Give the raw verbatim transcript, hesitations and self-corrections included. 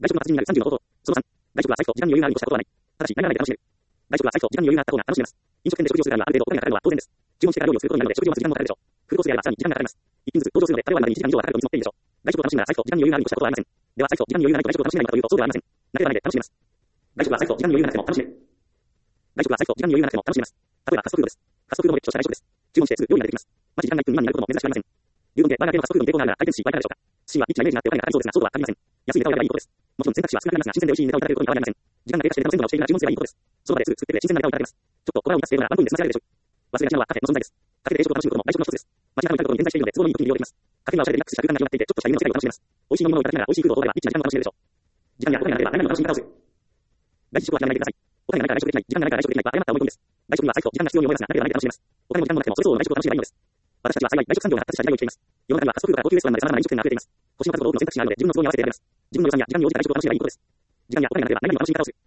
外食の達人になるさんじゅうの方法。そのさん、外食は財布と時間に余裕があるに越したことはない。ただし、何がないで楽しめる。外食は財布と時間に余裕があった方が楽しめます。飲食店で食事をするにはある程度お金がかかるのは当然です。注文してから料理をすることになるので食事を待つ時間もかかるでしょう。フードコースであればさらに時間がかかります。一品ずつ登場するので食べ終わるまでにいちじかん以上はかかると見積もっていいでしょう。外食を楽しむなら財布と時間に余裕があるに越したことはありません。では財布と時間に余裕がないと外食を楽しめないかというとそうではありません。なければないで楽しめます。外食は財布と時間に余裕がなくても楽しめる。外食は財布と時間に余裕がなくても楽しめます。例えばファストフードです。ファストフードも列とした外食です。注文してすぐ料理が出てきます。待ち時間がいっぷん未満になることも珍しくありません。牛丼でバーガー系のファストフードの抵抗があるなら回転寿司はいかがでしょうか。C はリッチなイメージがあってお金がかかりそうですがそうとは限りません。安いネタを選べばいいことです。もちろん選択肢は少なくなりますが新鮮で美味しいネタをいただけることに変わりありません。時間が経過してネタの鮮度が落ちているなら注文すればいいことです。その場ですぐ作ってくれ新鮮なネタをいただけます。ちょっと小腹を満たす程度ならワンプンで済ませられるでしょう。忘れがちなのはカフェの存在です。カフェで定食を楽しむことも外食の一つです。街中の至ることに点在しているので都合のいい時に利用できます。カフェはおしゃれでリラックスした空間が広がっていてちょっとした夢の世界を楽しめます。美味しい飲み物をいただきながら美味しいフードを取ればリッチな時間を楽しめるでしょう。時間やお金がなければ何も楽しみ方をする。外食はやめないでください。お金がないから外食できない、時間がないから外食できないは誤った思い込みです。外食には財布と時間が必要に思いますが、なければないで楽しめます。お金も時間もなくてもそれ相応の外食を楽しめばいいのです。私たちは幸い外食産業が発達した時代を生きています。世の中にはファストフードから高級レストランまで様々な飲食店が増えています。星の数ほど多くの選択肢があるので自分の都合に合わせて選べます。自分の予算や時間に応じて外食を楽しめばいいことです。時間やお金がなければ何も楽しみ方をする。